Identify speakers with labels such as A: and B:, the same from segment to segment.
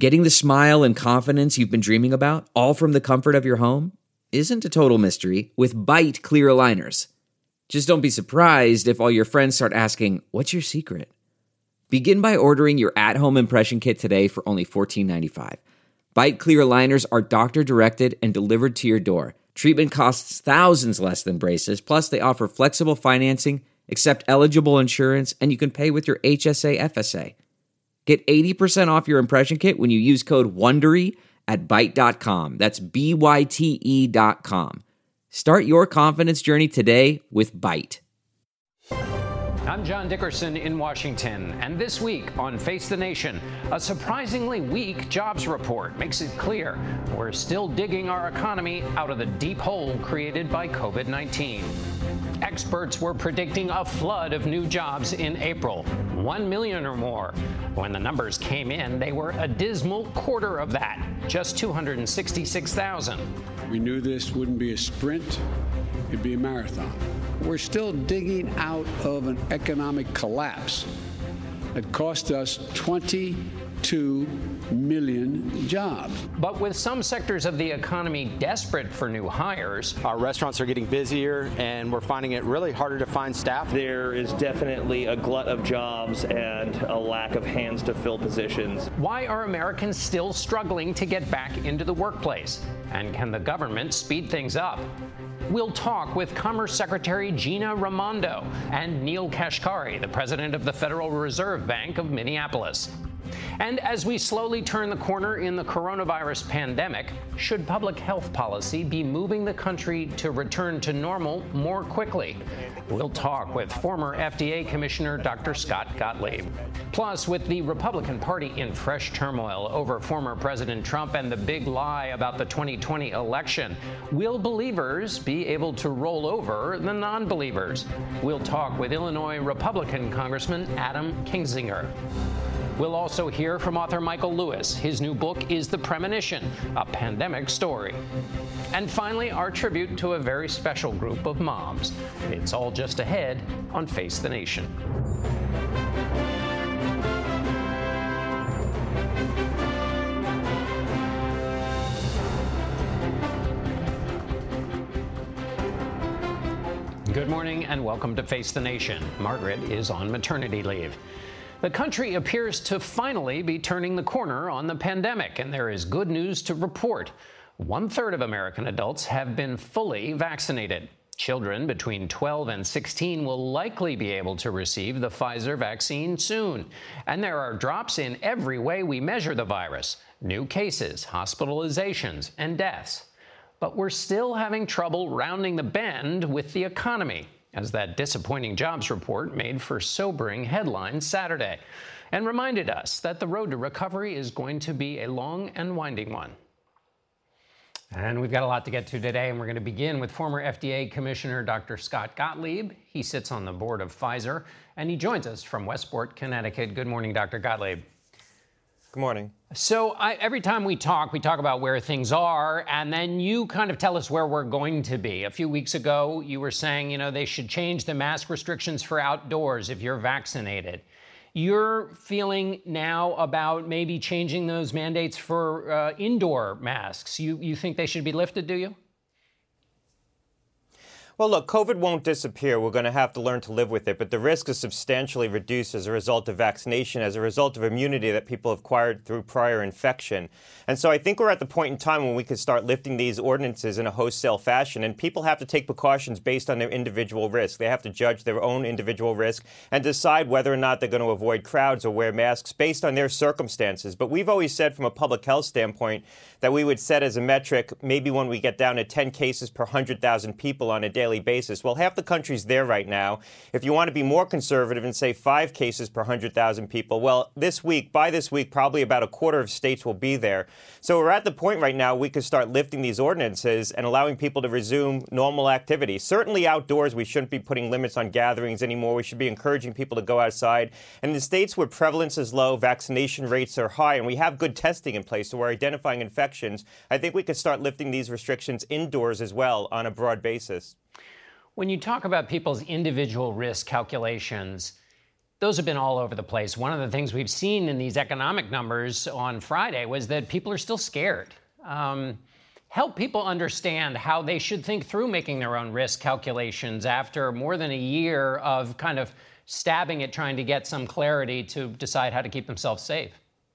A: Getting the smile and confidence you've been dreaming about, all from the comfort of your home, isn't a total mystery with Byte clear aligners. Just don't be surprised if all your friends start asking, "What's your secret?" Begin by ordering your at-home impression kit today for only $14.95. Byte clear aligners are doctor-directed and delivered to your door. Treatment costs thousands less than braces, plus they offer flexible financing, accept eligible insurance, and you can pay with your HSA FSA. Get 80% off your impression kit when you use code WONDERY at Byte.com. That's BYTE.com. Start your confidence journey today with Byte.
B: I'm John Dickerson in Washington, and this week on Face the Nation, a surprisingly weak jobs report makes it clear we're still digging our economy out of the deep hole created by COVID-19. Experts were predicting a flood of new jobs in April, 1 million or more. When the numbers came in, they were a dismal quarter of that, just 266,000.
C: We knew this wouldn't be a sprint, it'd be a marathon. We're still digging out of an economic collapse that cost us 22 million jobs.
B: But with some sectors of the economy desperate for new hires,
D: our restaurants are getting busier and we're finding it really harder to find staff.
E: There is definitely a glut of jobs and a lack of hands to fill positions.
B: Why are Americans still struggling to get back into the workplace? And can the government speed things up? We'll talk with Commerce Secretary Gina Raimondo and Neel Kashkari, the president of the Federal Reserve Bank of Minneapolis. And as we slowly turn the corner in the coronavirus pandemic, should public health policy be moving the country to return to normal more quickly? We'll talk with former FDA Commissioner Dr. Scott Gottlieb. Plus, with the Republican Party in fresh turmoil over former President Trump and the big lie about the 2020 election, will believers be able to roll over the non-believers? We'll talk with Illinois Republican Congressman Adam Kinzinger. We'll also hear from author Michael Lewis. His new book is The Premonition, a pandemic story. And finally, our tribute to a very special group of moms. It's all just ahead on Face the Nation. Good morning and welcome to Face the Nation. Margaret is on maternity leave. The country appears to finally be turning the corner on the pandemic, and there is good news to report. 1/3 of American adults have been fully vaccinated. Children between 12 and 16 will likely be able to receive the Pfizer vaccine soon. And there are drops in every way we measure the virus: new cases, hospitalizations, and deaths. But we're still having trouble rounding the bend with the economy, as that disappointing jobs report made for sobering headlines Saturday and reminded us that the road to recovery is going to be a long and winding one. And we've got a lot to get to today, and we're going to begin with former FDA Commissioner Dr. Scott Gottlieb. He sits on the board of Pfizer, and he joins us from Westport, Connecticut. Good morning, Dr. Gottlieb.
F: Good morning.
B: So every time we talk about where things are, and then you kind of tell us where we're going to be. A few weeks ago, you were saying, they should change the mask restrictions for outdoors if you're vaccinated. You're feeling now about maybe changing those mandates for indoor masks. You think they should be lifted, do you?
F: Well, look, COVID won't disappear. We're going to have to learn to live with it. But the risk is substantially reduced as a result of vaccination, as a result of immunity that people have acquired through prior infection. And so I think we're at the point in time when we could start lifting these ordinances in a wholesale fashion. And people have to take precautions based on their individual risk. They have to judge their own individual risk and decide whether or not they're going to avoid crowds or wear masks based on their circumstances. But we've always said from a public health standpoint that we would set as a metric maybe when we get down to 10 cases per 100,000 people on a daily basis. Well, half the country's there right now. If you want to be more conservative and say 5 cases per 100,000 people, well, by this week, probably about a quarter of states will be there. So we're at the point right now we could start lifting these ordinances and allowing people to resume normal activity. Certainly outdoors, we shouldn't be putting limits on gatherings anymore. We should be encouraging people to go outside. And in the states where prevalence is low, vaccination rates are high, and we have good testing in place, so we're identifying infections, I think we could start lifting these restrictions indoors as well on a broad basis.
B: When you talk about people's individual risk calculations, those have been all over the place. One of the things we've seen in these economic numbers on Friday was that people are still scared. Help people understand how they should think through making their own risk calculations after more than a year of kind of stabbing at trying to get some clarity to decide how to keep themselves safe.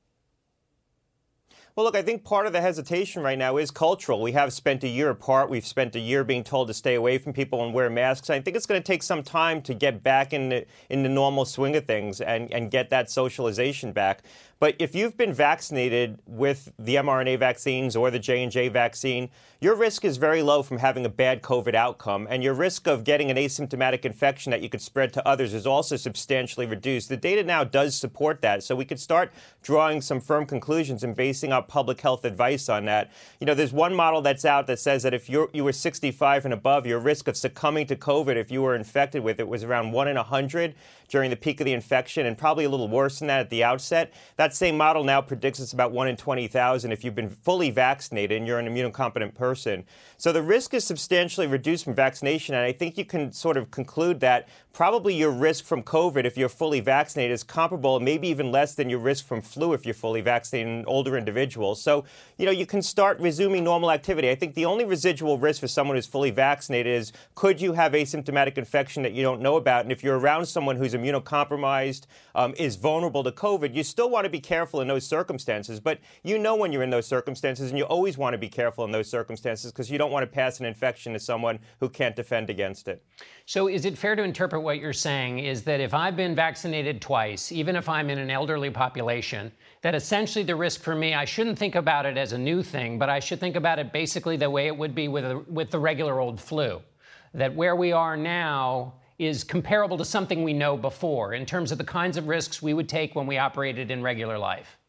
F: Well, look, I think part of the hesitation right now is cultural. We have spent a year apart. We've spent a year being told to stay away from people and wear masks. I think it's going to take some time to get back in the normal swing of things and get that socialization back. But if you've been vaccinated with the mRNA vaccines or the J&J vaccine, your risk is very low from having a bad COVID outcome. And your risk of getting an asymptomatic infection that you could spread to others is also substantially reduced. The data now does support that. So we could start drawing some firm conclusions and basing up public health advice on that. You know, there's one model that's out that says that if you were 65 and above, your risk of succumbing to COVID if you were infected with it was around 1 in 100 during the peak of the infection, and probably a little worse than that at the outset. That same model now predicts it's about 1 in 20,000 if you've been fully vaccinated and you're an immunocompetent person. So the risk is substantially reduced from vaccination, and I think you can sort of conclude that probably your risk from COVID, if you're fully vaccinated, is comparable, maybe even less than your risk from flu if you're fully vaccinated in older individuals. So, you know, you can start resuming normal activity. I think the only residual risk for someone who's fully vaccinated is, could you have asymptomatic infection that you don't know about? And if you're around someone who's immunocompromised, is vulnerable to COVID, you still want to be careful in those circumstances. But you know when you're in those circumstances, and you always want to be careful in those circumstances because you don't want to pass an infection to someone who can't defend against it.
B: So is it fair to interpret what you're saying is that if I've been vaccinated twice, even if I'm in an elderly population, that essentially the risk for me, I shouldn't think about it as a new thing, but I should think about it basically the way it would be with the regular old flu, that where we are now is comparable to something we know before in terms of the kinds of risks we would take when we operated in regular life?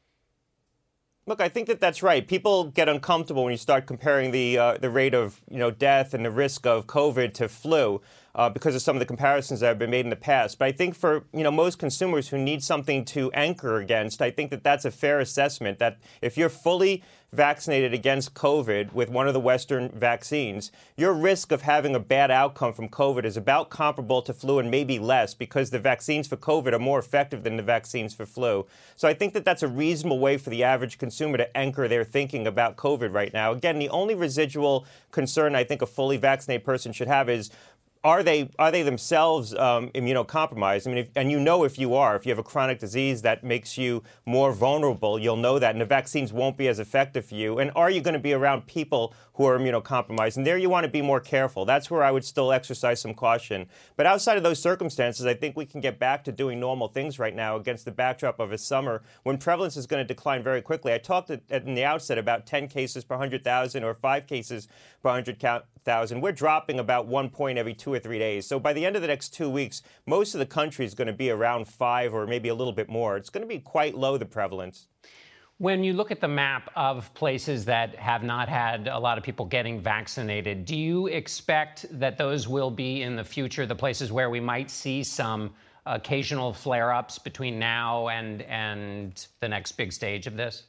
F: Look, I think that that's right. People get uncomfortable when you start comparing the rate of death and the risk of COVID to flu because of some of the comparisons that have been made in the past. But I think for most consumers who need something to anchor against, I think that that's a fair assessment. That if you're fully vaccinated against COVID with one of the Western vaccines, your risk of having a bad outcome from COVID is about comparable to flu and maybe less because the vaccines for COVID are more effective than the vaccines for flu. So I think that that's a reasonable way for the average consumer to anchor their thinking about COVID right now. Again, the only residual concern I think a fully vaccinated person should have is, are they themselves immunocompromised? I mean, if you are, if you have a chronic disease that makes you more vulnerable, you'll know that, and the vaccines won't be as effective for you. And are you going to be around people who are immunocompromised? And there you want to be more careful. That's where I would still exercise some caution. But outside of those circumstances, I think we can get back to doing normal things right now against the backdrop of a summer when prevalence is going to decline very quickly. I talked in the outset about 10 cases per 100,000 or 5 cases per 100,000. We're dropping about 1 point every 2 or 3 days. So by the end of the next 2 weeks, most of the country is going to be around 5 or maybe a little bit more. It's going to be quite low, the prevalence.
B: When you look at the map of places that have not had a lot of people getting vaccinated, do you expect that those will be in the future the places where we might see some occasional flare-ups between now and the next big stage of this?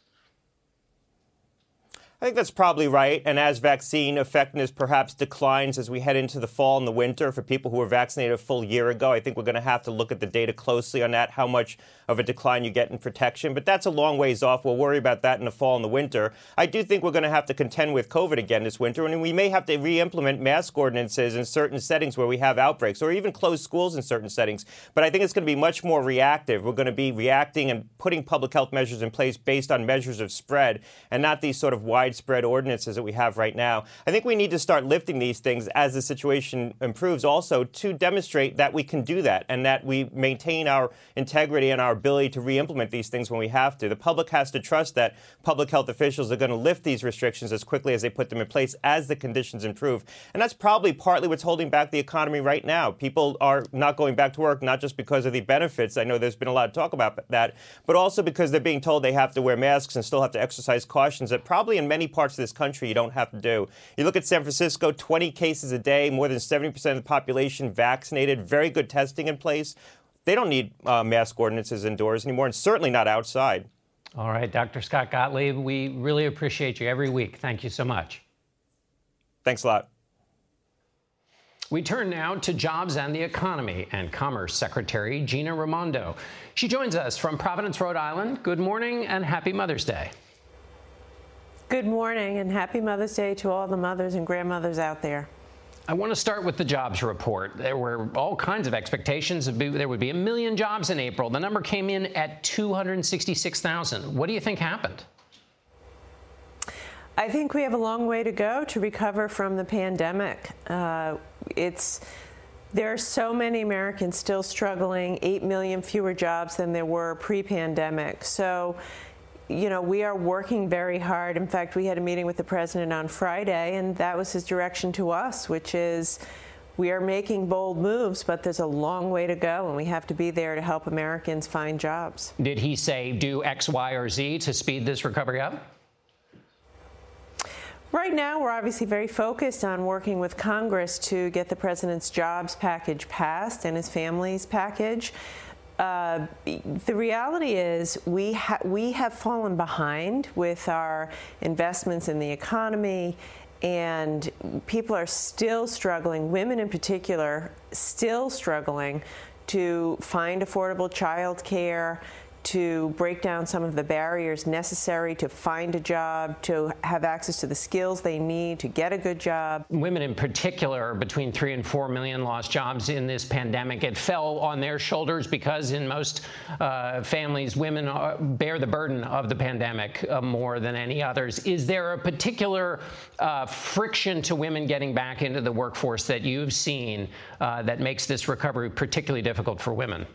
F: I think that's probably right. And as vaccine effectiveness perhaps declines as we head into the fall and the winter for people who were vaccinated a full year ago, I think we're going to have to look at the data closely on that, how much of a decline you get in protection. But that's a long ways off. We'll worry about that in the fall and the winter. I do think we're going to have to contend with COVID again this winter. And we may have to re-implement mask ordinances in certain settings where we have outbreaks, or even close schools in certain settings. But I think it's going to be much more reactive. We're going to be reacting and putting public health measures in place based on measures of spread and not these sort of widespread ordinances that we have right now. I think we need to start lifting these things as the situation improves also to demonstrate that we can do that and that we maintain our integrity and our ability to re-implement these things when we have to. The public has to trust that public health officials are going to lift these restrictions as quickly as they put them in place as the conditions improve. And that's probably partly what's holding back the economy right now. People are not going back to work, not just because of the benefits. I know there's been a lot of talk about that, but also because they're being told they have to wear masks and still have to exercise cautions that probably in many parts of this country you don't have to do. You look at San Francisco, 20 cases a day, more than 70% of the population vaccinated, very good testing in place. They don't need mask ordinances indoors anymore, and certainly not outside.
B: All right, Dr. Scott Gottlieb, we really appreciate you every week. Thank you so much.
F: Thanks a lot.
B: We turn now to jobs and the economy and Commerce Secretary Gina Raimondo. She joins us from Providence, Rhode Island. Good morning and happy Mother's Day.
G: Good morning and happy Mother's Day to all the mothers and grandmothers out there.
B: I want to start with the jobs report. There were all kinds of expectations. There would be 1 million jobs in April. The number came in at 266,000. What do you think happened?
G: I think we have a long way to go to recover from the pandemic. There are so many Americans still struggling, 8 million fewer jobs than there were pre-pandemic. So, we are working very hard. In fact, we had a meeting with the president on Friday, and that was his direction to us, which is we are making bold moves, but there's a long way to go, and we have to be there to help Americans find jobs.
B: Did he say do X, Y, or Z to speed this recovery up?
G: Right now, we're obviously very focused on working with Congress to get the president's jobs package passed and his family's package. The reality is we have fallen behind with our investments in the economy, and people are still struggling, women in particular, still struggling to find affordable child care, to break down some of the barriers necessary to find a job, to have access to the skills they need to get a good job.
B: Women in particular, between 3 and 4 million lost jobs in this pandemic. It fell on their shoulders because in most families, women bear the burden of the pandemic more than any others. Is there a particular friction to women getting back into the workforce that you've seen that makes this recovery particularly difficult for women?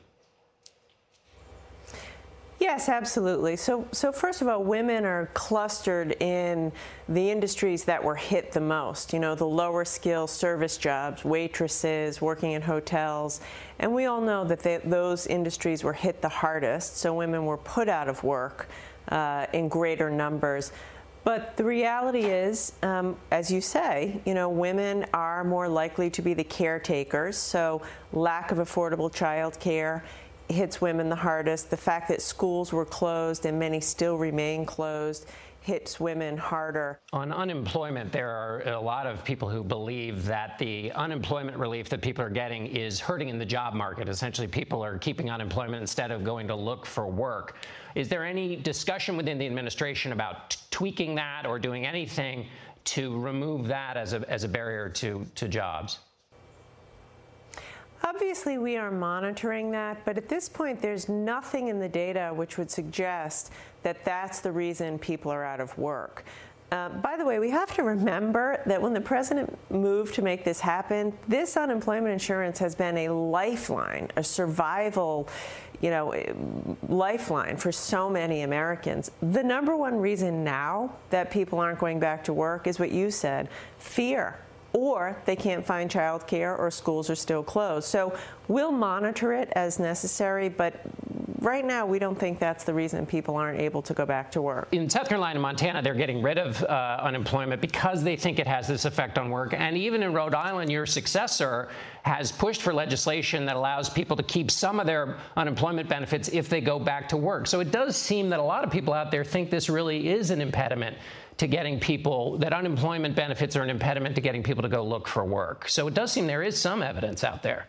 G: Yes, absolutely. So first of all, women are clustered in the industries that were hit the most, the lower skill service jobs, waitresses, working in hotels. And we all know that those industries were hit the hardest, so women were put out of work in greater numbers. But the reality is, as you say, women are more likely to be the caretakers, so lack of affordable child care hits women the hardest. The fact that schools were closed and many still remain closed hits women harder.
B: On unemployment, there are a lot of people who believe that the unemployment relief that people are getting is hurting in the job market. Essentially, people are keeping unemployment instead of going to look for work. Is there any discussion within the administration about tweaking that or doing anything to remove that as a barrier to jobs?
G: Obviously, we are monitoring that, but at this point, there's nothing in the data which would suggest that that's the reason people are out of work. By the way, we have to remember that when the president moved to make this happen, this unemployment insurance has been a lifeline, a survival, lifeline for so many Americans. The number one reason now that people aren't going back to work is what you said, fear. Or they can't find child care or schools are still closed. So we'll monitor it as necessary, but right now we don't think that's the reason people aren't able to go back to work.
B: In South Carolina and Montana, they're getting rid of unemployment because they think it has this effect on work. And even in Rhode Island, your successor has pushed for legislation that allows people to keep some of their unemployment benefits if they go back to work. So it does seem that a lot of people out there think this really is an impediment to getting people, that unemployment benefits are an impediment to getting people to go look for work. So it does seem there is some evidence out there.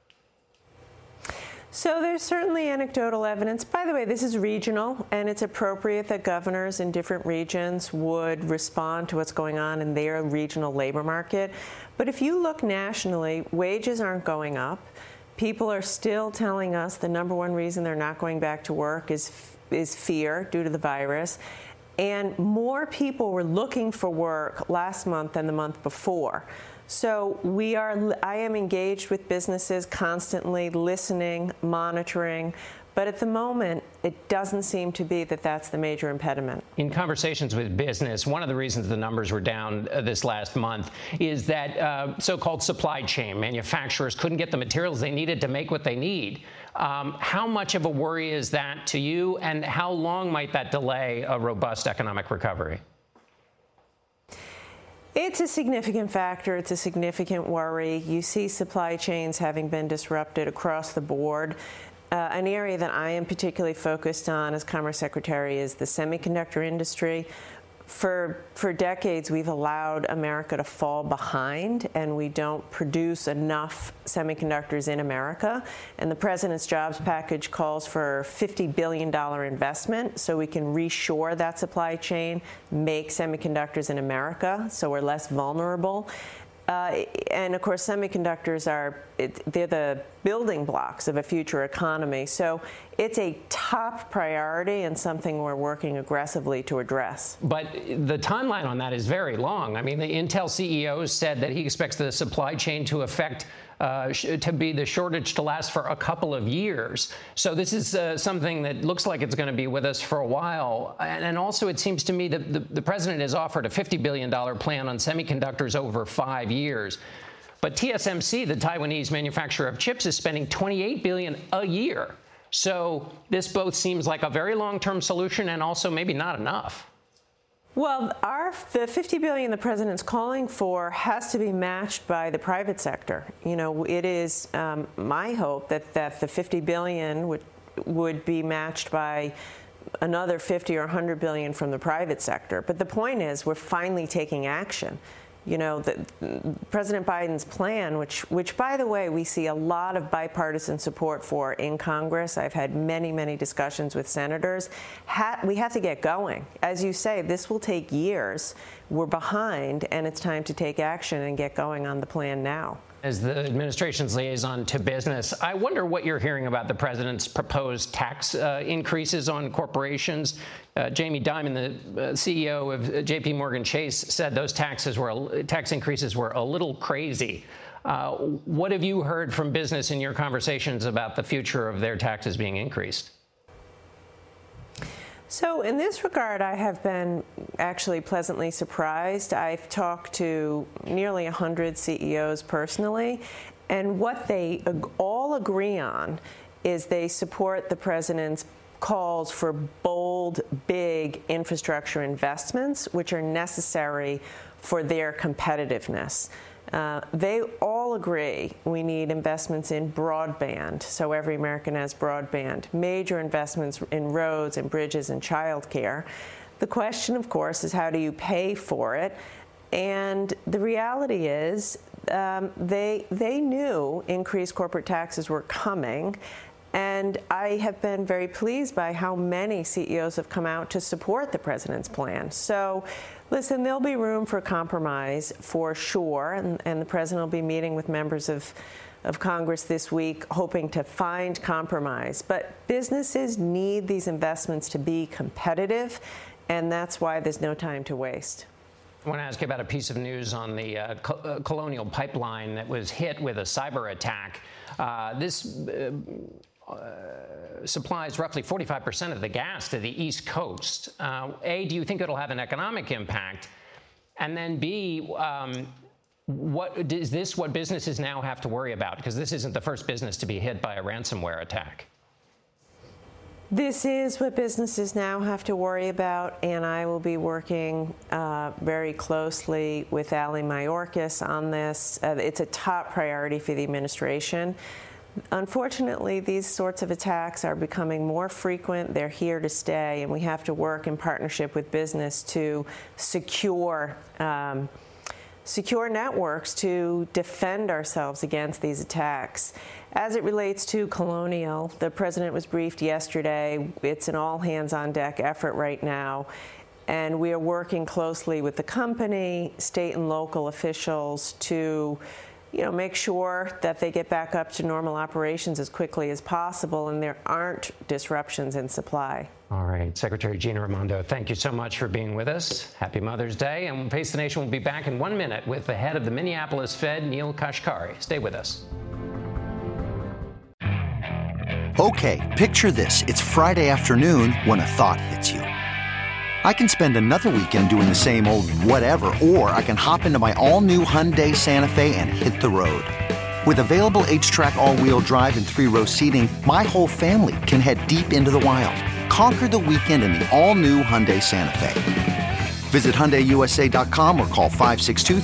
G: So there's certainly anecdotal evidence. By the way, this is regional, and it's appropriate that governors in different regions would respond to what's going on in their regional labor market. But if you look nationally, wages aren't going up. People are still telling us the number one reason they're not going back to work is fear due to the virus. And more people were looking for work last month than the month before. So I am engaged with businesses constantly, listening, monitoring. But at the moment, it doesn't seem to be that that's the major impediment.
B: In conversations with business, one of the reasons the numbers were down this last month is that so-called supply chain manufacturers couldn't get the materials they needed to make what they need. How much of a worry is that to you, and how long might that delay a robust economic recovery?
G: It's a significant factor. It's a significant worry. You see supply chains having been disrupted across the board. An area that I am particularly focused on as Commerce Secretary is the semiconductor industry. for decades, we've allowed America to fall behind, and we don't produce enough semiconductors in America. And the president's jobs package calls for $50 billion investment so we can reshore that supply chain, make semiconductors in America so we're less vulnerable. And of course, semiconductors they're the building blocks of a future economy. So it's a top priority and something we're working aggressively to address.
B: But the timeline on that is very long. I mean, the Intel CEO said that he expects the supply chain to affect to be the shortage to last for a couple of years. So this is something that looks like it's going to be with us for a while. And also, it seems to me that the president has offered a $50 billion plan on semiconductors over 5 years. But TSMC, the Taiwanese manufacturer of chips, is spending $28 billion a year. So this both seems like a very long-term solution and also maybe not enough.
G: Well, the $50 billion the president's calling for has to be matched by the private sector. You know, it is my hope that the $50 billion would be matched by another 50 or 100 billion from the private sector. But the point is, we're finally taking action. You know, President Biden's plan, which, by the way, we see a lot of bipartisan support for in Congress. I've had many, many discussions with senators. We have to get going. As you say, this will take years. We're behind, and it's time to take action and get going on the plan now.
B: As the administration's liaison to business, I wonder what you're hearing about the president's proposed tax increases on corporations. Jamie Dimon, the CEO of J.P. Morgan Chase, said those tax increases were a little crazy. What have you heard from business in your conversations about the future of their taxes being increased?
G: So in this regard, I have been actually pleasantly surprised. I've talked to nearly 100 CEOs personally, and what they all agree on is they support the president's calls for bold, big infrastructure investments, which are necessary for their competitiveness. They all agree we need investments in broadband, so every American has broadband, major investments in roads and bridges and childcare. The question, of course, is how do you pay for it? And the reality is they knew increased corporate taxes were coming. And I have been very pleased by how many CEOs have come out to support the president's plan. So, listen, there'll be room for compromise for sure, and the president will be meeting with members of Congress this week, hoping to find compromise. But businesses need these investments to be competitive, and that's why there's no time to waste.
B: I want to ask you about a piece of news on the Colonial Pipeline that was hit with a cyber attack. This supplies roughly 45% of the gas to the East Coast. A, do you think it'll have an economic impact? And then B, is this what businesses now have to worry about? Because this isn't the first business to be hit by a ransomware attack.
G: This is what businesses now have to worry about, and I will be working very closely with Ali Mayorkas on this. It's a top priority for the administration. Unfortunately, these sorts of attacks are becoming more frequent. They're here to stay, and we have to work in partnership with business to secure networks to defend ourselves against these attacks. As it relates to Colonial, the president was briefed yesterday. It's an all-hands-on-deck effort right now, and we are working closely with the company, state and local officials to make sure that they get back up to normal operations as quickly as possible and there aren't disruptions in supply.
B: All right. Secretary Gina Raimondo, thank you so much for being with us. Happy Mother's Day. And Face the Nation will be back in 1 minute with the head of the Minneapolis Fed, Neel Kashkari. Stay with us.
H: Okay, picture this. It's Friday afternoon when a thought hits you. I can spend another weekend doing the same old whatever, or I can hop into my all-new Hyundai Santa Fe and hit the road. With available H-Track all-wheel drive and 3-row seating, my whole family can head deep into the wild. Conquer the weekend in the all-new Hyundai Santa Fe. Visit HyundaiUSA.com or call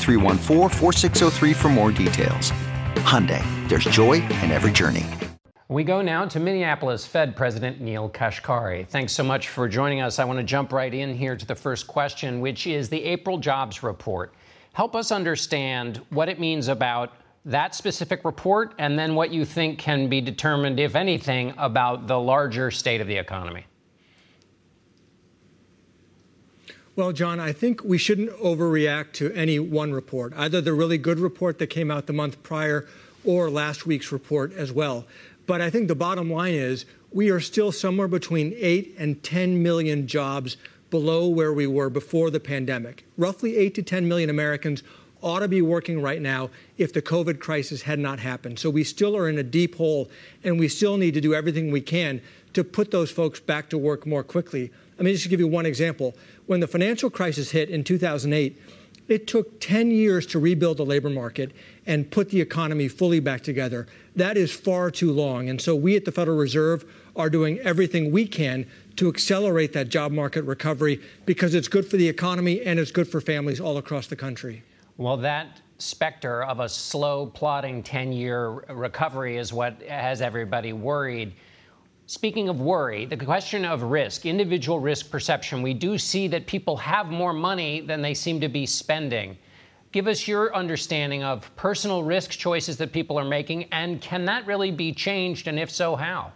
H: 562-314-4603 for more details. Hyundai, there's joy in every journey.
B: We go now to Minneapolis Fed President Neel Kashkari. Thanks so much for joining us. I want to jump right in here to the first question, which is the April jobs report. Help us understand what it means about that specific report and then what you think can be determined, if anything, about the larger state of the economy.
I: Well, John, I think we shouldn't overreact to any one report, either the really good report that came out the month prior or last week's report as well. But I think the bottom line is we are still somewhere between 8 and 10 million jobs below where we were before the pandemic. Roughly 8 to 10 million Americans ought to be working right now if the COVID crisis had not happened. So we still are in a deep hole, and we still need to do everything we can to put those folks back to work more quickly. I mean, just to give you one example, when the financial crisis hit in 2008, it took 10 years to rebuild the labor market and put the economy fully back together. That is far too long. And so we at the Federal Reserve are doing everything we can to accelerate that job market recovery because it's good for the economy and it's good for families all across the country.
B: Well, that specter of a slow, plodding 10-year recovery is what has everybody worried. Speaking of worry, the question of risk, individual risk perception, we do see that people have more money than they seem to be spending. Give us your understanding of personal risk choices that people are making, and can that really be changed, and if so, how?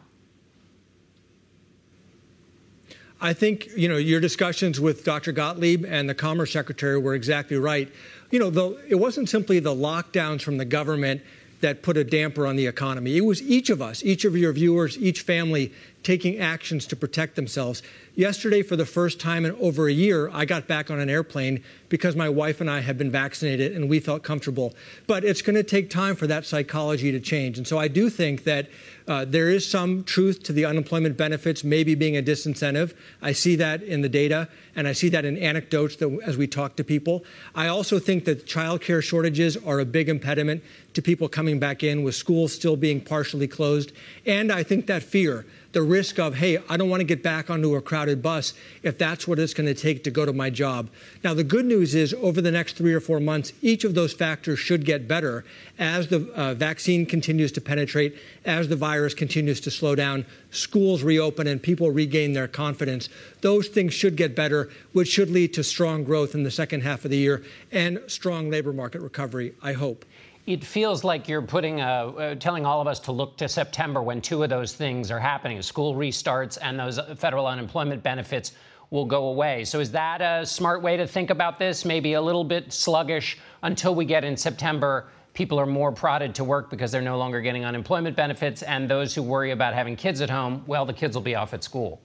I: I think, your discussions with Dr. Gottlieb and the Commerce Secretary were exactly right. It wasn't simply the lockdowns from the government that put a damper on the economy. It was each of us, each of your viewers, each family taking actions to protect themselves. Yesterday, for the first time in over a year, I got back on an airplane because my wife and I had been vaccinated and we felt comfortable. But it's going to take time for that psychology to change. And so I do think that there is some truth to the unemployment benefits maybe being a disincentive. I see that in the data, and I see that in anecdotes as we talk to people. I also think that child care shortages are a big impediment to people coming back in, with schools still being partially closed. And I think that fear, the risk of, hey, I don't want to get back onto a crowded bus if that's what it's going to take to go to my job. Now, the good news is over the next 3 or 4 months, each of those factors should get better as the vaccine continues to penetrate, as the virus continues to slow down, schools reopen, and people regain their confidence. Those things should get better, which should lead to strong growth in the second half of the year and strong labor market recovery, I hope.
B: It feels like you're telling all of us to look to September when two of those things are happening. School restarts and those federal unemployment benefits will go away. So is that a smart way to think about this? Maybe a little bit sluggish until we get in September. People are more prodded to work because they're no longer getting unemployment benefits. And those who worry about having kids at home, well, the kids will be off at school.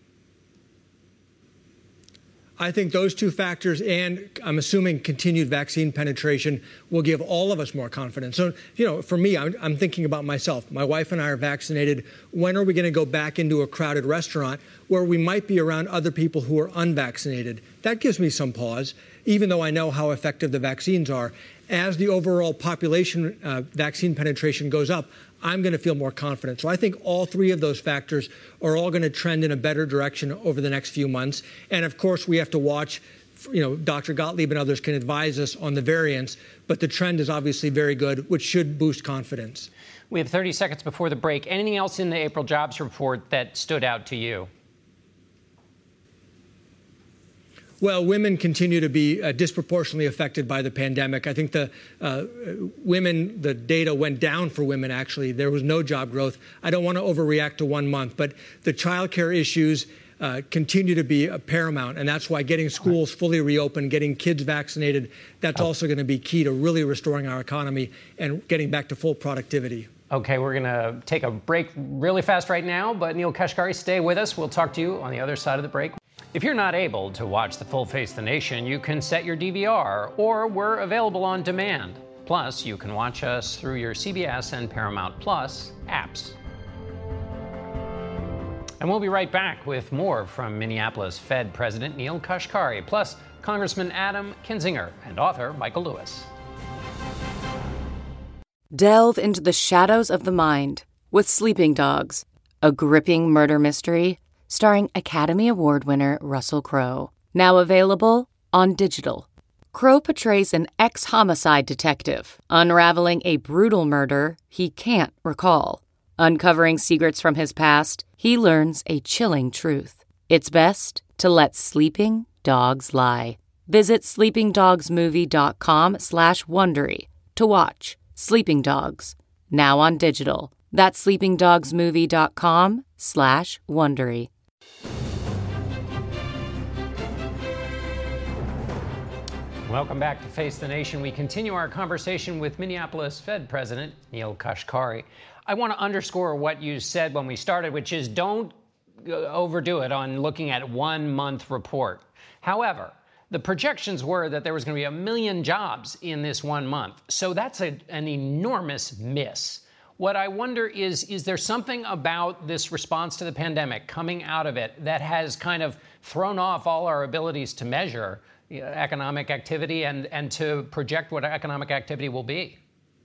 I: I think those two factors, and I'm assuming continued vaccine penetration, will give all of us more confidence. So, for me, I'm thinking about myself. My wife and I are vaccinated. When are we going to go back into a crowded restaurant where we might be around other people who are unvaccinated? That gives me some pause, even though I know how effective the vaccines are. As the overall population vaccine penetration goes up, I'm going to feel more confident. So I think all three of those factors are all going to trend in a better direction over the next few months. And of course, we have to watch, Dr. Gottlieb and others can advise us on the variants, but the trend is obviously very good, which should boost confidence.
B: We have 30 seconds before the break. Anything else in the April jobs report that stood out to you?
I: Well, women continue to be disproportionately affected by the pandemic. I think the data went down for women, actually. There was no job growth. I don't want to overreact to 1 month, but the child care issues continue to be paramount. And that's why getting schools fully reopened, getting kids vaccinated, that's also going to be key to really restoring our economy and getting back to full productivity.
B: Okay, we're going to take a break really fast right now, but Neel Kashkari, stay with us. We'll talk to you on the other side of the break. If you're not able to watch the full Face the Nation, you can set your DVR, or we're available on demand. Plus, you can watch us through your CBS and Paramount Plus apps. And we'll be right back with more from Minneapolis Fed President Neel Kashkari, plus Congressman Adam Kinzinger and author Michael Lewis.
J: Delve into the shadows of the mind with Sleeping Dogs, a gripping murder mystery starring Academy Award winner Russell Crowe. Now available on digital. Crowe portrays an ex-homicide detective unraveling a brutal murder he can't recall. Uncovering secrets from his past, he learns a chilling truth. It's best to let sleeping dogs lie. Visit sleepingdogsmovie.com/Wondery to watch Sleeping Dogs, now on digital. That's sleepingdogsmovie.com/Wondery.
B: Welcome back to Face the Nation. We continue our conversation with Minneapolis Fed President Neel Kashkari. I want to underscore what you said when we started, which is don't overdo it on looking at 1 month report. However, the projections were that there was going to be 1 million jobs in this 1 month. So that's an enormous miss. What I wonder is there something about this response to the pandemic coming out of it that has kind of thrown off all our abilities to measure economic activity and to project what economic activity will be?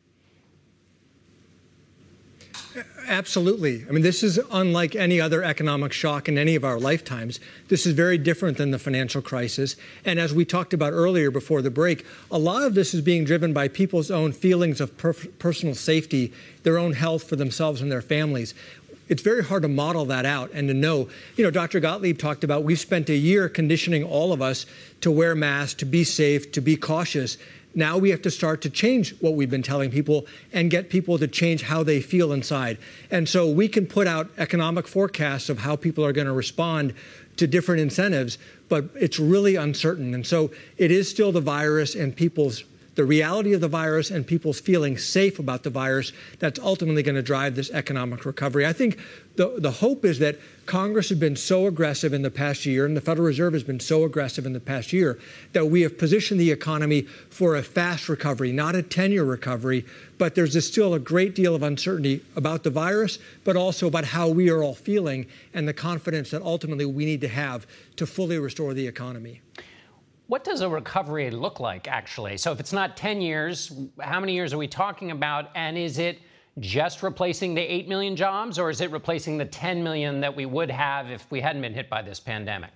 I: Absolutely. I mean, this is unlike any other economic shock in any of our lifetimes. This is very different than the financial crisis. And as we talked about earlier before the break, a lot of this is being driven by people's own feelings of personal safety, their own health for themselves and their families. It's very hard to model that out and to know. Dr. Gottlieb talked about we've spent a year conditioning all of us to wear masks, to be safe, to be cautious. Now we have to start to change what we've been telling people and get people to change how they feel inside. And so we can put out economic forecasts of how people are going to respond to different incentives, but it's really uncertain. And so it is still the virus and the reality of the virus and people's feeling safe about the virus that's ultimately going to drive this economic recovery. I think the hope is that Congress has been so aggressive in the past year and the Federal Reserve has been so aggressive in the past year that we have positioned the economy for a fast recovery, not a 10-year recovery. But there's still a great deal of uncertainty about the virus, but also about how we are all feeling and the confidence that ultimately we need to have to fully restore the economy.
B: What does a recovery look like, actually? So if it's not 10 years, how many years are we talking about? And is it just replacing the 8 million jobs, or is it replacing the 10 million that we would have if we hadn't been hit by this pandemic?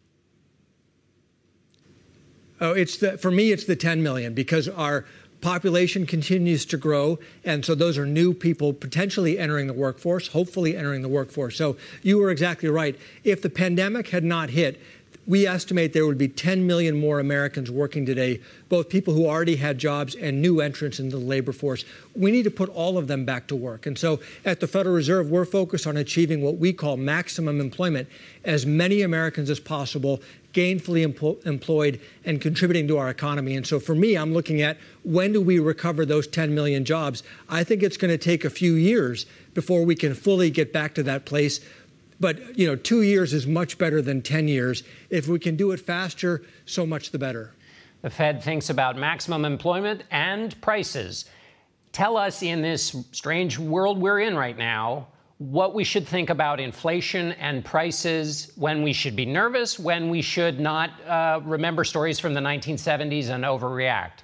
I: For me, it's the 10 million because our population continues to grow. And so those are new people potentially entering the workforce, hopefully entering the workforce. So you were exactly right. If the pandemic had not hit, we estimate there would be 10 million more Americans working today, both people who already had jobs and new entrants into the labor force. We need to put all of them back to work. And so at the Federal Reserve, we're focused on achieving what we call maximum employment, as many Americans as possible gainfully employed and contributing to our economy. And so for me, I'm looking at when do we recover those 10 million jobs? I think it's going to take a few years before we can fully get back to that place. But, 2 years is much better than 10 years. If we can do it faster, so much the better.
B: The Fed thinks about maximum employment and prices. Tell us, in this strange world we're in right now, what we should think about inflation and prices, when we should be nervous, when we should not remember stories from the 1970s and overreact.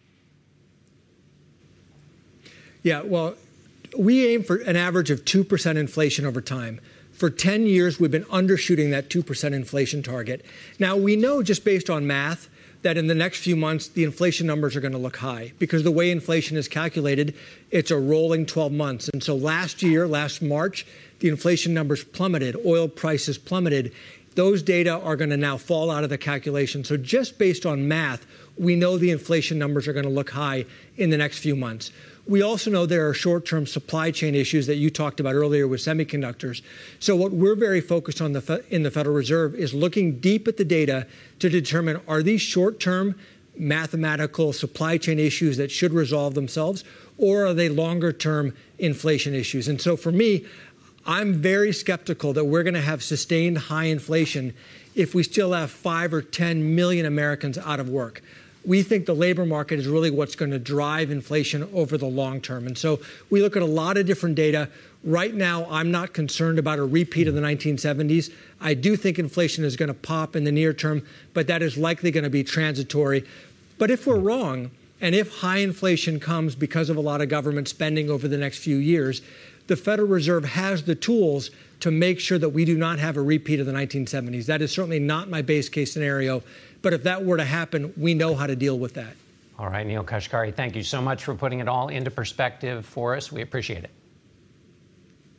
I: Yeah, well, we aim for an average of 2% inflation over time. For 10 years, we've been undershooting that 2% inflation target. Now, we know just based on math that in the next few months, the inflation numbers are going to look high because the way inflation is calculated, it's a rolling 12 months. And so last March, the inflation numbers plummeted, oil prices plummeted. Those data are going to now fall out of the calculation. So just based on math, we know the inflation numbers are going to look high in the next few months. We also know there are short-term supply chain issues that you talked about earlier with semiconductors. So what we're very focused on in the Federal Reserve is looking deep at the data to determine, are these short-term mathematical supply chain issues that should resolve themselves, or are they longer-term inflation issues? And so for me, I'm very skeptical that we're going to have sustained high inflation if we still have 5 or 10 million Americans out of work. We think the labor market is really what's going to drive inflation over the long term. And so we look at a lot of different data. Right now, I'm not concerned about a repeat of the 1970s. I do think inflation is going to pop in the near term, but that is likely going to be transitory. But if we're wrong, and if high inflation comes because of a lot of government spending over the next few years, the Federal Reserve has the tools to make sure that we do not have a repeat of the 1970s. That is certainly not my base case scenario. But if that were to happen, we know how to deal with that.
B: All right, Neel Kashkari, thank you so much for putting it all into perspective for us. We appreciate it.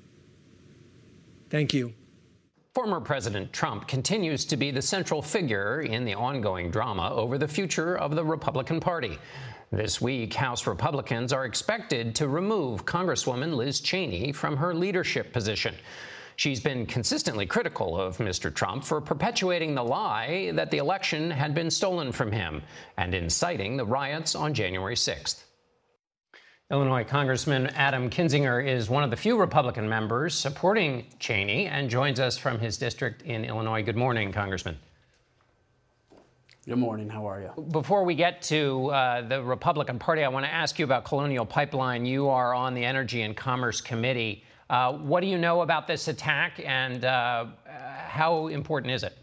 I: Thank you.
B: Former President Trump continues to be the central figure in the ongoing drama over the future of the Republican Party. This week, House Republicans are expected to remove Congresswoman Liz Cheney from her leadership position. She's been consistently critical of Mr. Trump for perpetuating the lie that the election had been stolen from him and inciting the riots on January 6th. Illinois Congressman Adam Kinzinger is one of the few Republican members supporting Cheney and joins us from his district in Illinois. Good morning, Congressman.
K: Good morning. How are you?
B: Before we get to the Republican Party, I want to ask you about Colonial Pipeline. You are on the Energy and Commerce Committee. What do you know about this attack, and how important is it?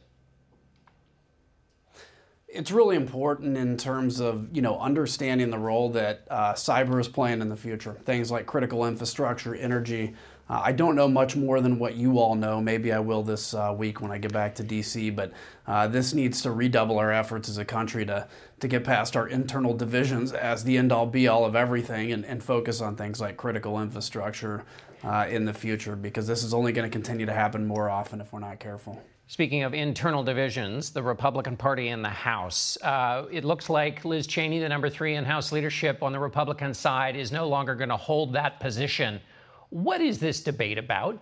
K: It's really important in terms of, understanding the role that cyber is playing in the future. Things like critical infrastructure, energy. I don't know much more than what you all know. Maybe I will this week when I get back to D.C., but this needs to redouble our efforts as a country to get past our internal divisions as the end-all be-all of everything and focus on things like critical infrastructure in the future, because this is only going to continue to happen more often if we're not careful.
B: Speaking of internal divisions, the Republican Party in the House, it looks like Liz Cheney, the number 3 in House leadership on the Republican side, is no longer going to hold that position. What is this debate about?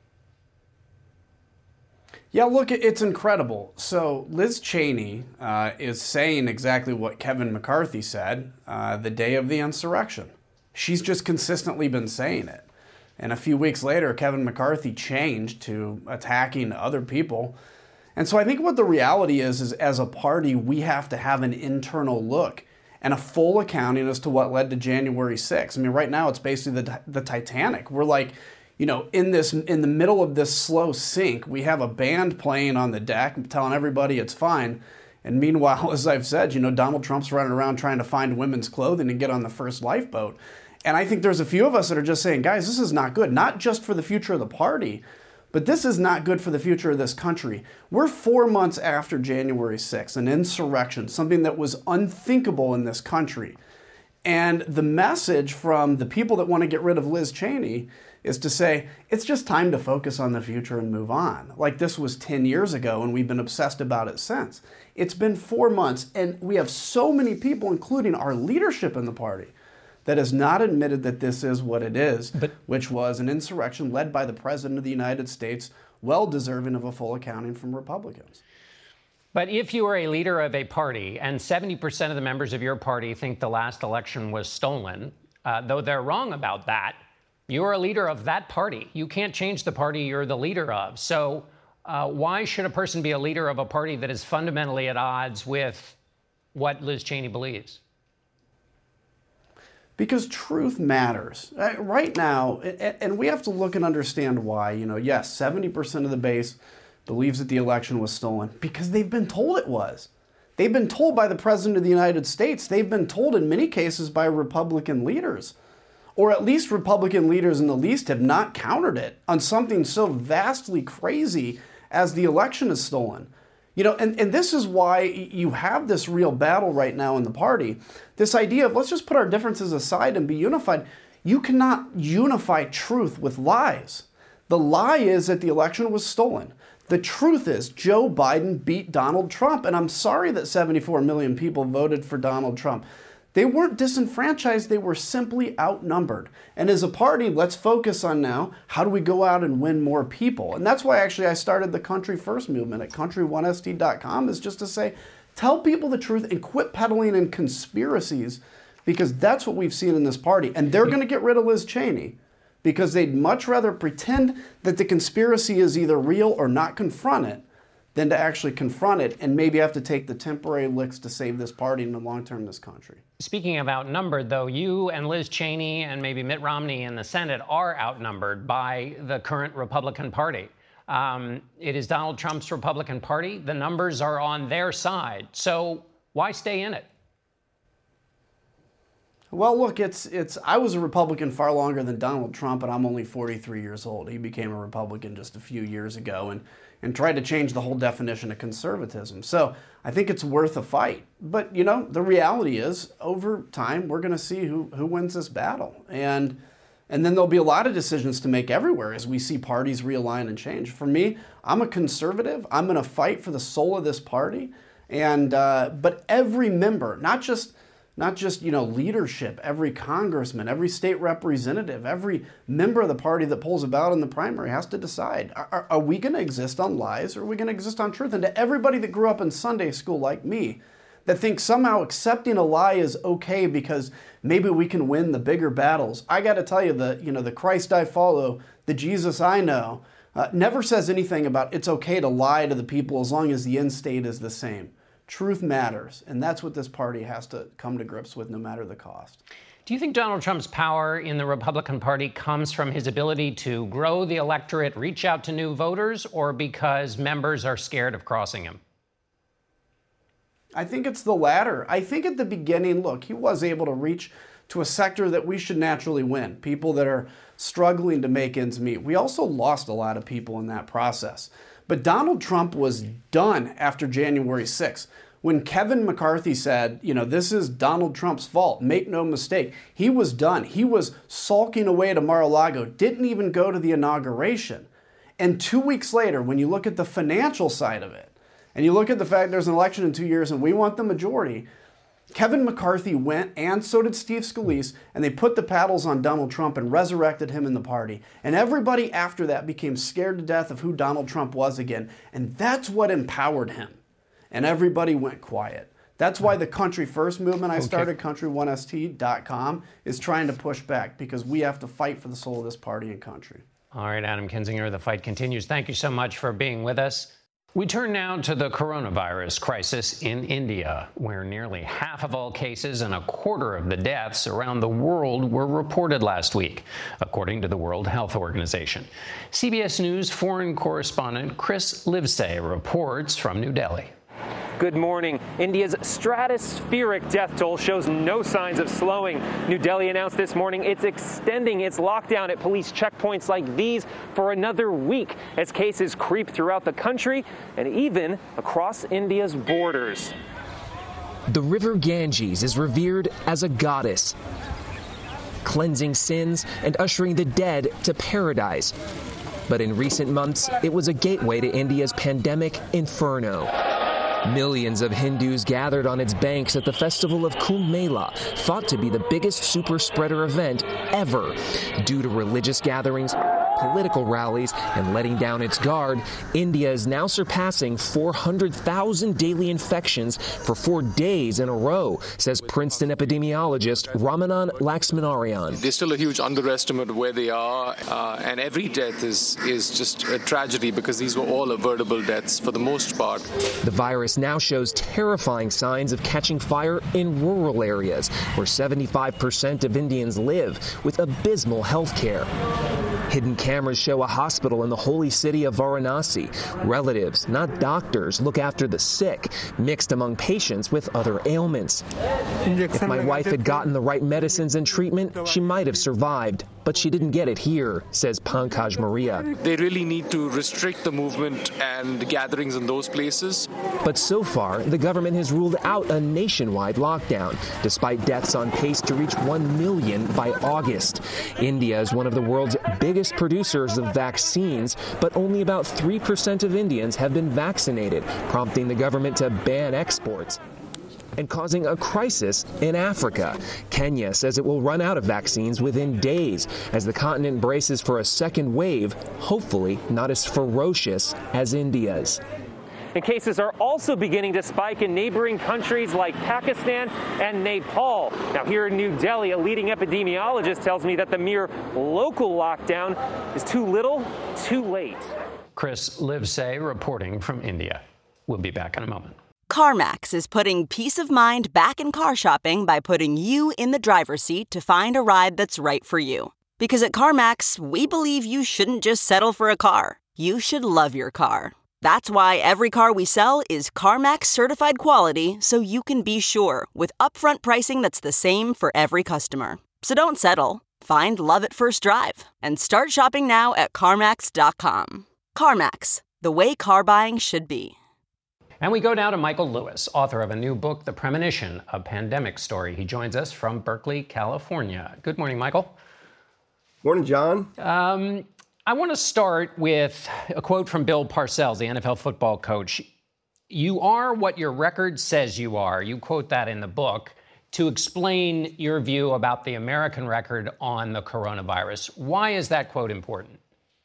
K: Yeah, look, it's incredible. So Liz Cheney is saying exactly what Kevin McCarthy said the day of the insurrection. She's just consistently been saying it. And a few weeks later, Kevin McCarthy changed to attacking other people. And so I think what the reality is as a party, we have to have an internal look and a full accounting as to what led to January 6th. I mean, right now it's basically the Titanic. We're like, in the middle of this slow sink, we have a band playing on the deck telling everybody it's fine. And meanwhile, as I've said, Donald Trump's running around trying to find women's clothing and get on the first lifeboat. And I think there's a few of us that are just saying, guys, this is not good, not just for the future of the party, but this is not good for the future of this country. We're 4 months after January 6th, an insurrection, something that was unthinkable in this country. And the message from the people that want to get rid of Liz Cheney is to say, it's just time to focus on the future and move on. Like this was 10 years ago, and we've been obsessed about it since. It's been 4 months, and we have so many people, including our leadership in the party, that has not admitted that this is what it is, which was an insurrection led by the President of the United States, well deserving of a full accounting from Republicans.
B: But if you are a leader of a party and 70% of the members of your party think the last election was stolen, though they're wrong about that, you are a leader of that party. You can't change the party you're the leader of. So why should a person be a leader of a party that is fundamentally at odds with what Liz Cheney believes?
K: Because truth matters. Right now, and we have to look and understand why. Yes, 70% of the base believes that the election was stolen because they've been told it was. They've been told by the President of the United States. They've been told in many cases by Republican leaders. Or at least Republican leaders in the least have not countered it on something so vastly crazy as the election is stolen. And this is why you have this real battle right now in the party. This idea of let's just put our differences aside and be unified. You cannot unify truth with lies. The lie is that the election was stolen. The truth is Joe Biden beat Donald Trump. And I'm sorry that 74 million people voted for Donald Trump. They weren't disenfranchised, they were simply outnumbered. And as a party, let's focus on now, how do we go out and win more people? And that's why actually I started the Country First movement at country1st.com, is just to say, tell people the truth and quit peddling in conspiracies, because that's what we've seen in this party. And they're going to get rid of Liz Cheney because they'd much rather pretend that the conspiracy is either real or not confront it than to actually confront it and maybe have to take the temporary licks to save this party in the long term, this country.
B: Speaking of outnumbered, though, you and Liz Cheney and maybe Mitt Romney in the Senate are outnumbered by the current Republican Party. It is Donald Trump's Republican Party. The numbers are on their side. So why stay in it?
K: Well, look, I was a Republican far longer than Donald Trump, and I'm only 43 years old. He became a Republican just a few years ago and tried to change the whole definition of conservatism. So I think it's worth a fight. But, the reality is, over time, we're going to see who wins this battle. And And then there'll be a lot of decisions to make everywhere as we see parties realign and change. For me, I'm a conservative. I'm going to fight for the soul of this party. And but every member, not just leadership, every congressman, every state representative, every member of the party that pulls a ballot in the primary has to decide, are we going to exist on lies or are we going to exist on truth? And to everybody that grew up in Sunday school like me, that thinks somehow accepting a lie is okay because maybe we can win the bigger battles. I got to tell you, the Christ I follow, the Jesus I know, never says anything about it's okay to lie to the people as long as the end state is the same. Truth matters, and that's what this party has to come to grips with no matter the cost.
B: Do you think Donald Trump's power in the Republican Party comes from his ability to grow the electorate, reach out to new voters, or because members are scared of crossing him?
K: I think it's the latter. I think at the beginning, look, he was able to reach to a sector that we should naturally win, people that are struggling to make ends meet. We also lost a lot of people in that process. But Donald Trump was done after January 6th. When Kevin McCarthy said, this is Donald Trump's fault, make no mistake, he was done. He was sulking away to Mar-a-Lago, didn't even go to the inauguration. And 2 weeks later, when you look at the financial side of it, and you look at the fact there's an election in 2 years and we want the majority, Kevin McCarthy went, and so did Steve Scalise, and they put the paddles on Donald Trump and resurrected him in the party. And everybody after that became scared to death of who Donald Trump was again. And that's what empowered him. And everybody went quiet. That's why the Country First movement I started, country1st.com, is trying to push back, because we have to fight for the soul of this party and country.
B: All right, Adam Kinzinger, the fight continues. Thank you so much for being with us. We turn now to the coronavirus crisis in India, where nearly half of all cases and a quarter of the deaths around the world were reported last week, according to the World Health Organization. CBS News foreign correspondent Chris Livesay reports from New Delhi.
L: Good morning. India's stratospheric death toll shows no signs of slowing. New Delhi announced this morning it's extending its lockdown at police checkpoints like these for another week as cases creep throughout the country and even across India's borders.
M: The river Ganges is revered as a goddess, cleansing sins and ushering the dead to paradise. But in recent months, it was a gateway to India's pandemic inferno. Millions of Hindus gathered on its banks at the festival of Kumbh Mela, thought to be the biggest super spreader event ever. Due to religious gatherings, political rallies, and letting down its guard, India is now surpassing 400,000 daily infections for 4 days in a row, says Princeton epidemiologist Ramanan Laxminarayan.
N: There's still a huge underestimate of where they are, and every death is just a tragedy because these were all avoidable deaths for the most part.
M: The virus now shows terrifying signs of catching fire in rural areas, where 75% of Indians live, with abysmal health care. Hidden cameras show a hospital in the holy city of Varanasi. Relatives, not doctors, look after the sick, mixed among patients with other ailments. If my wife had gotten the right medicines and treatment, she might have survived, but she didn't get it here, says Pankaj Maria.
N: They really need to restrict the movement and gatherings in those places.
M: But so far, the government has ruled out a nationwide lockdown, despite deaths on pace to reach 1 million by August. India is one of the world's biggest producers of vaccines, but only about 3% of Indians have been vaccinated, prompting the government to ban exports and causing a crisis in Africa. Kenya says it will run out of vaccines within days as the continent braces for a second wave, hopefully not as ferocious as India's.
L: And cases are also beginning to spike in neighboring countries like Pakistan and Nepal. Now, here in New Delhi, a leading epidemiologist tells me that the mere local lockdown is too little, too late.
B: Chris Livesay reporting from India. We'll be back in a moment.
O: CarMax is putting peace of mind back in car shopping by putting you in the driver's seat to find a ride that's right for you. Because at CarMax, we believe you shouldn't just settle for a car. You should love your car. That's why every car we sell is CarMax certified quality, so you can be sure with upfront pricing that's the same for every customer. So don't settle. Find love at first drive and start shopping now at CarMax.com. CarMax, the way car buying should be.
B: And we go now to Michael Lewis, author of a new book, The Premonition, a Pandemic Story. He joins us from Berkeley, California. Good morning, Michael.
P: Morning, John.
B: I want to start with a quote from Bill Parcells, the NFL football coach. You are what your record says you are. You quote that in the book to explain your view about the American record on the coronavirus. Why is that quote important?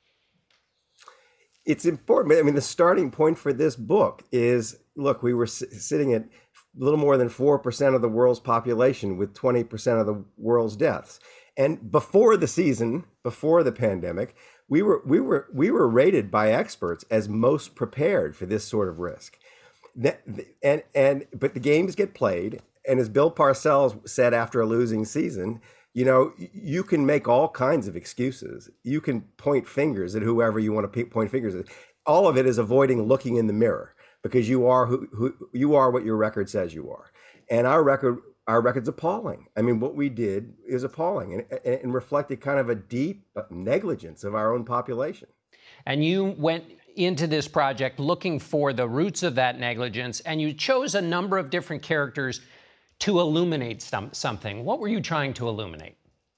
P: It's important. I mean, the starting point for this book is, look, we were sitting at a little more than 4% of the world's population with 20% of the world's deaths. And before the season, before the pandemic, we were rated by experts as most prepared for this sort of risk. But the games get played, and as Bill Parcells said after a losing season, you know, you can make all kinds of excuses. You can point fingers at whoever you want to point fingers at. All of it is avoiding looking in the mirror, because you are who you are what your record says you are. And our record's appalling. I mean, what we did is appalling and reflected kind of a deep negligence of our own population. And you went into this project looking for the roots of that negligence, and you chose a number of different characters to illuminate something. What were you trying to illuminate?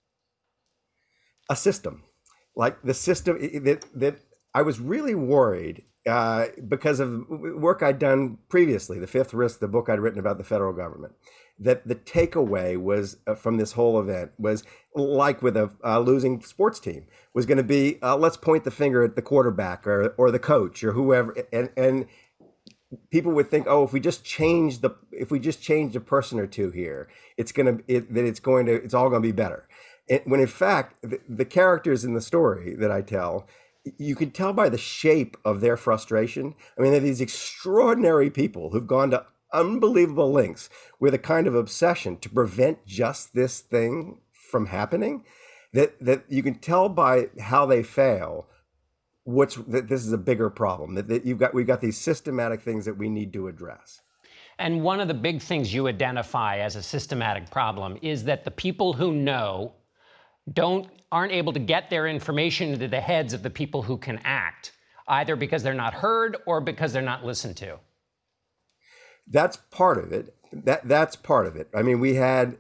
P: A system. Like the system that I was really worried because of work I'd done previously, The Fifth Risk, the book I'd written about the federal government, that the takeaway was from this whole event was, like with a losing sports team, was going to be, let's point the finger at the quarterback or the coach or whoever. And people would think, oh, if we just change a person or two here, it's all going to be better. When in fact, the characters in the story that I tell, you can tell by the shape of their frustration. I mean, they're these extraordinary people who've gone to unbelievable lengths with a kind of obsession to prevent just this thing from happening, that you can tell by how they fail that this is a bigger problem, that we've got these systematic things that we need to address. And one of the big things you identify as a systematic problem is that the people who know aren't able to get their information into the heads of the people who can act, either because they're not heard or because they're not listened to. That's part of it. That's part of it. I mean, we had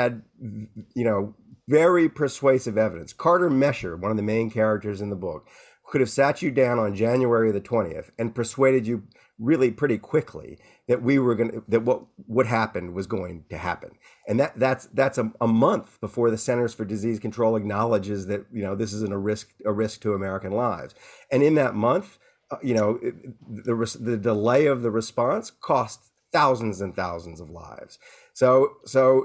P: very persuasive evidence. Carter Mesher, one of the main characters in the book, could have sat you down on January the 20th and persuaded you really pretty quickly that what happened was going to happen. And that's a month before the Centers for Disease Control acknowledges that, this is a risk to American lives. And in that month, the delay of the response cost thousands and thousands of lives. So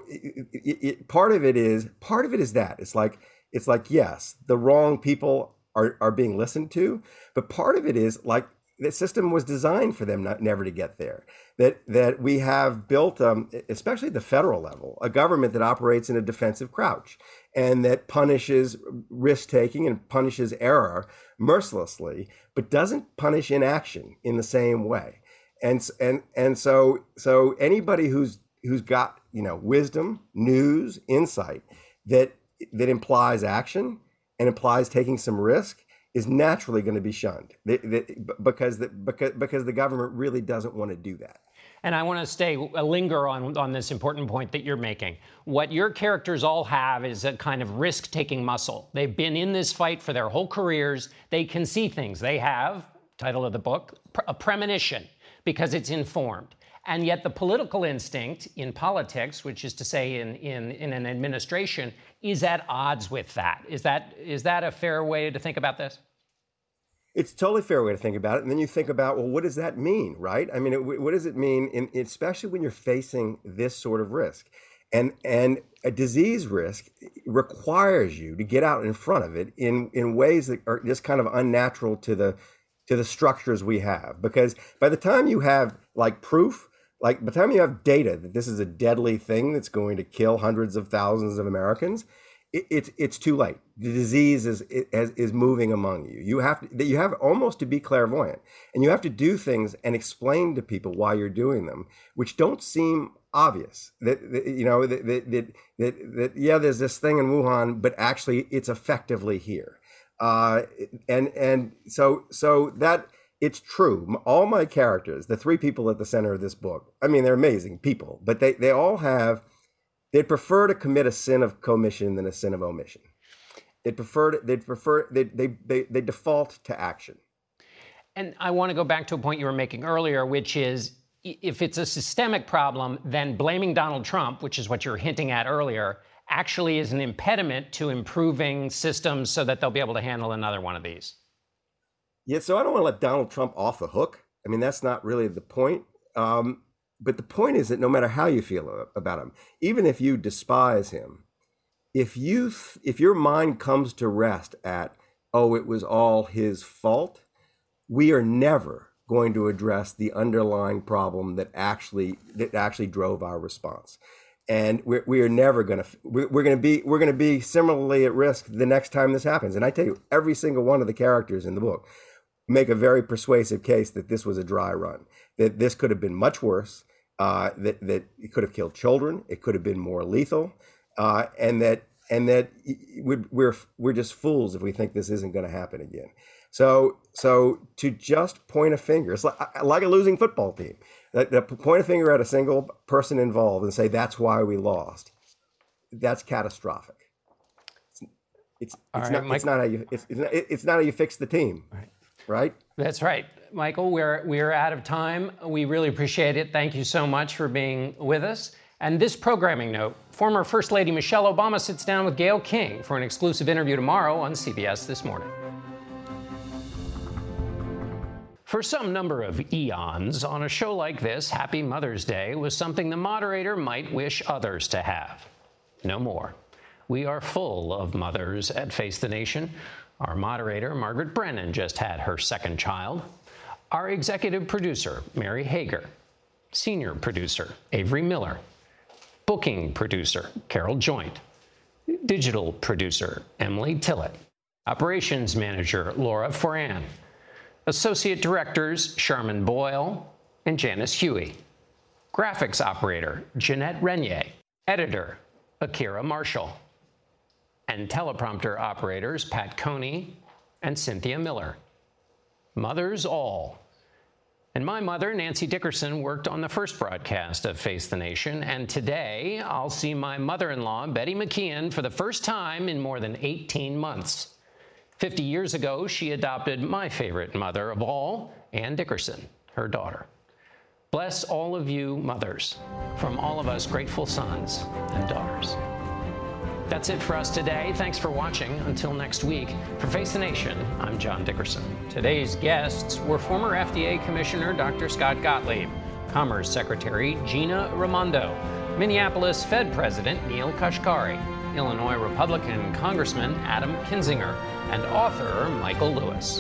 P: part of it is that it's like, yes, the wrong people are being listened to, but part of it is like the system was designed for them never to get there. That we have built, especially at the federal level, a government that operates in a defensive crouch and that punishes risk-taking and punishes error mercilessly, but doesn't punish inaction in the same way. And so anybody who's got wisdom, news, insight that implies action and implies taking some risk is naturally going to be shunned because the government really doesn't want to do that. And I want to linger on this important point that you're making. What your characters all have is a kind of risk-taking muscle. They've been in this fight for their whole careers. They can see things. They have, title of the book, a premonition, because it's informed. And yet the political instinct in politics, which is to say in an administration, is at odds with that. Is that a fair way to think about this? It's a totally fair way to think about it. And then you think about, well, what does that mean, right? I mean, what does it mean, especially when you're facing this sort of risk? And a disease risk requires you to get out in front of it in ways that are just kind of unnatural to the structures we have. Because by the time you have proof, by the time you have data that this is a deadly thing that's going to kill hundreds of thousands of Americans, it's too late. The disease is moving among you. You have almost to be clairvoyant, and you have to do things and explain to people why you're doing them, which don't seem obvious. That there's this thing in Wuhan, but actually it's effectively here. And so that it's true. All my characters, the three people at the center of this book, I mean, they're amazing people, but they'd prefer to commit a sin of commission than a sin of omission. They default to action.
B: And I want to go back to a point you were making earlier, which is if it's a systemic problem, then blaming Donald Trump, which is what you were hinting at earlier, actually is an impediment to improving systems so that they'll be able to handle another one of these.
P: Yeah, so I don't want to let Donald Trump off the hook. I mean, that's not really the point. But the point is that no matter how you feel about him, even if you despise him, if your mind comes to rest at, oh, it was all his fault, we are never going to address the underlying problem that actually drove our response. And we are never going to, we're going to be similarly at risk the next time this happens. And I tell you, every single one of the characters in the book make a very persuasive case that this was a dry run, that this could have been much worse, that it could have killed children, it could have been more lethal, and that we're just fools if we think this isn't going to happen again. So to just point a finger, it's like a losing football team. Point a finger at a single person involved and say that's why we lost. That's catastrophic. It's not how you fix the team, right?
B: That's right, Michael. We're out of time. We really appreciate it. Thank you so much for being with us. And this programming note: former First Lady Michelle Obama sits down with Gayle King for an exclusive interview tomorrow on CBS This Morning. For some number of eons, on a show like this, Happy Mother's Day was something the moderator might wish others to have. No more. We are full of mothers at Face the Nation. Our moderator, Margaret Brennan, just had her second child. Our executive producer, Mary Hager. Senior producer, Avery Miller. Booking producer, Carol Joint. Digital producer, Emily Tillett. Operations manager, Laura Foran. Associate directors, Sharman Boyle and Janice Huey. Graphics operator, Jeanette Renier. Editor, Akira Marshall. And teleprompter operators, Pat Coney and Cynthia Miller. Mothers all. And my mother, Nancy Dickerson, worked on the first broadcast of Face the Nation. And today, I'll see my mother-in-law, Betty McKeon, for the first time in more than 18 months. 50 years ago, she adopted my favorite mother of all, Ann Dickerson, her daughter. Bless all of you mothers, from all of us grateful sons and daughters. That's it for us today. Thanks for watching. Until next week, for Face the Nation, I'm John Dickerson. Today's guests were former FDA Commissioner Dr. Scott Gottlieb, Commerce Secretary Gina Raimondo, Minneapolis Fed President Neil Kashkari, Illinois Republican Congressman Adam Kinzinger, and author Michael Lewis.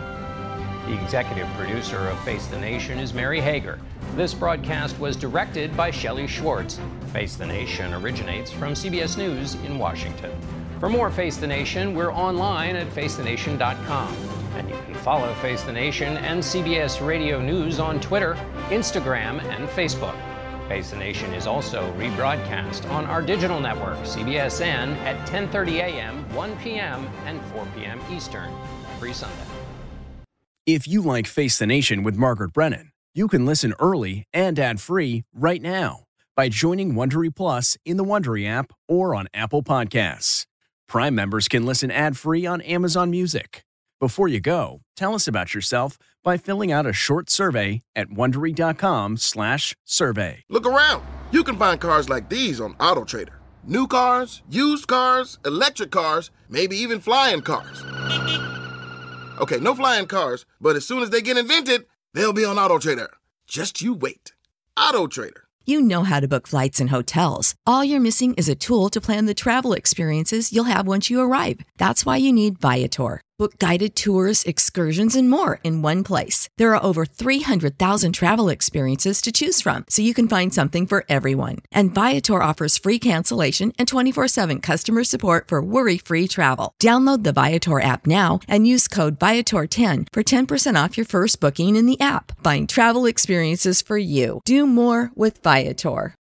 B: The executive producer of Face the Nation is Mary Hager. This broadcast was directed by Shelley Schwartz. Face the Nation originates from CBS News in Washington. For more Face the Nation, we're online at facethenation.com. And you can follow Face the Nation and CBS Radio News on Twitter, Instagram, and Facebook. Face the Nation is also rebroadcast on our digital network, CBSN, at 10:30 a.m., 1 p.m., and 4 p.m. Eastern, every Sunday.
Q: If you like Face the Nation with Margaret Brennan, you can listen early and ad-free right now by joining Wondery Plus in the Wondery app or on Apple Podcasts. Prime members can listen ad-free on Amazon Music. Before you go, tell us about yourself by filling out a short survey at Wondery.com/survey.
R: Look around. You can find cars like these on AutoTrader. New cars, used cars, electric cars, maybe even flying cars. Okay, no flying cars, but as soon as they get invented, they'll be on AutoTrader. Just you wait. AutoTrader.
S: You know how to book flights and hotels. All you're missing is a tool to plan the travel experiences you'll have once you arrive. That's why you need Viator. Book guided tours, excursions, and more in one place. There are over 300,000 travel experiences to choose from, so you can find something for everyone. And Viator offers free cancellation and 24/7 customer support for worry-free travel. Download the Viator app now and use code Viator10 for 10% off your first booking in the app. Find travel experiences for you. Do more with Viator.